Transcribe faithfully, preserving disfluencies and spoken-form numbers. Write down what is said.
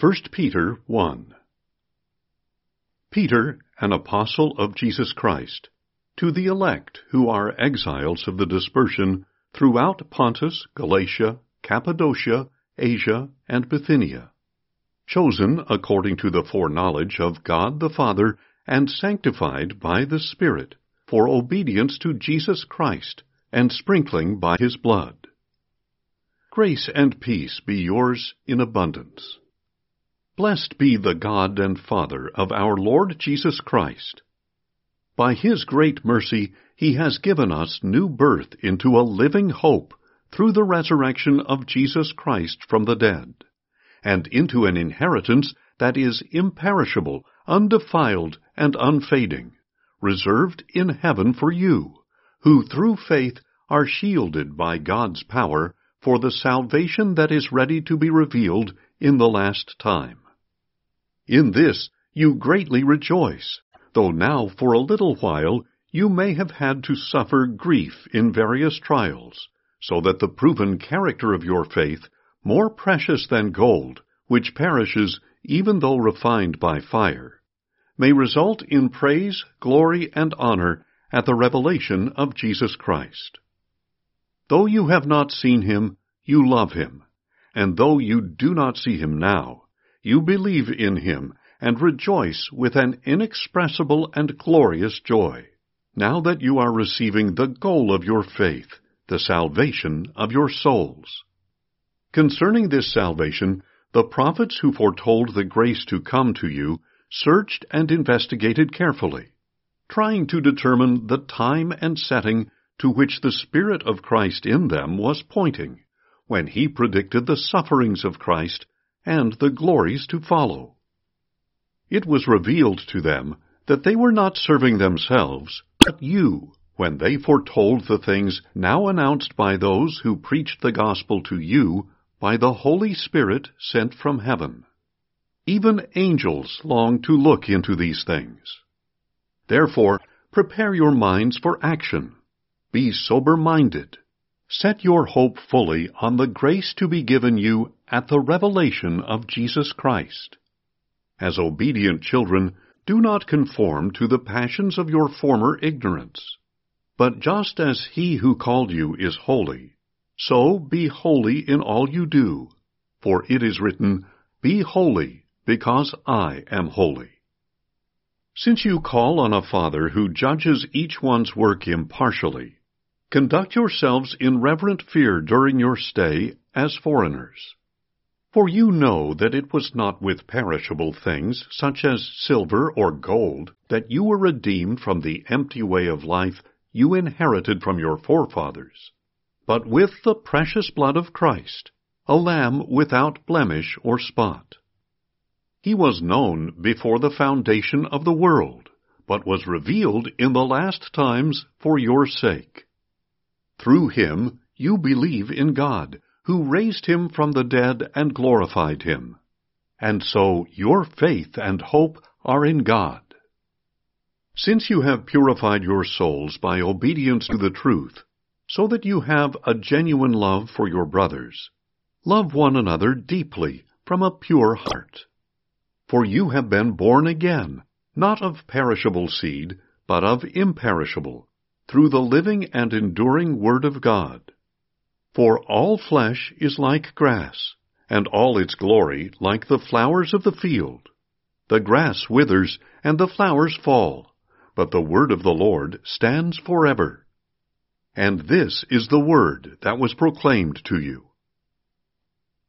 First Peter one. Peter, an apostle of Jesus Christ, to the elect who are exiles of the dispersion throughout Pontus, Galatia, Cappadocia, Asia, and Bithynia, chosen according to the foreknowledge of God the Father, and sanctified by the Spirit, for obedience to Jesus Christ, and sprinkling by his blood. Grace and peace be yours in abundance. Blessed be the God and Father of our Lord Jesus Christ. By his great mercy he has given us new birth into a living hope through the resurrection of Jesus Christ from the dead, and into an inheritance that is imperishable, undefiled, and unfading, reserved in heaven for you, who through faith are shielded by God's power for the salvation that is ready to be revealed in the last time. In this you greatly rejoice, though now for a little while you may have had to suffer grief in various trials, so that the proven character of your faith, more precious than gold, which perishes even though refined by fire, may result in praise, glory, and honor at the revelation of Jesus Christ. Though you have not seen him, you love him, and though you do not see him now, you believe in him and rejoice with an inexpressible and glorious joy, now that you are receiving the goal of your faith, the salvation of your souls. Concerning this salvation, the prophets who foretold the grace to come to you searched and investigated carefully, trying to determine the time and setting to which the Spirit of Christ in them was pointing, when he predicted the sufferings of Christ and the glories to follow. It was revealed to them that they were not serving themselves, but you, when they foretold the things now announced by those who preached the gospel to you by the Holy Spirit sent from heaven. Even angels long to look into these things. Therefore, prepare your minds for action. Be sober-minded. Set your hope fully on the grace to be given you at the revelation of Jesus Christ. As obedient children, do not conform to the passions of your former ignorance. But just as he who called you is holy, so be holy in all you do. For it is written, Be holy, because I am holy. Since you call on a Father who judges each one's work impartially, conduct yourselves in reverent fear during your stay as foreigners. For you know that it was not with perishable things, such as silver or gold, that you were redeemed from the empty way of life you inherited from your forefathers, but with the precious blood of Christ, a lamb without blemish or spot. He was known before the foundation of the world, but was revealed in the last times for your sake. Through him you believe in God, who raised him from the dead and glorified him. And so your faith and hope are in God. Since you have purified your souls by obedience to the truth, so that you have a genuine love for your brothers, love one another deeply from a pure heart. For you have been born again, not of perishable seed, but of imperishable, through the living and enduring Word of God. For all flesh is like grass, and all its glory like the flowers of the field. The grass withers, and the flowers fall, but the word of the Lord stands forever. And this is the word that was proclaimed to you.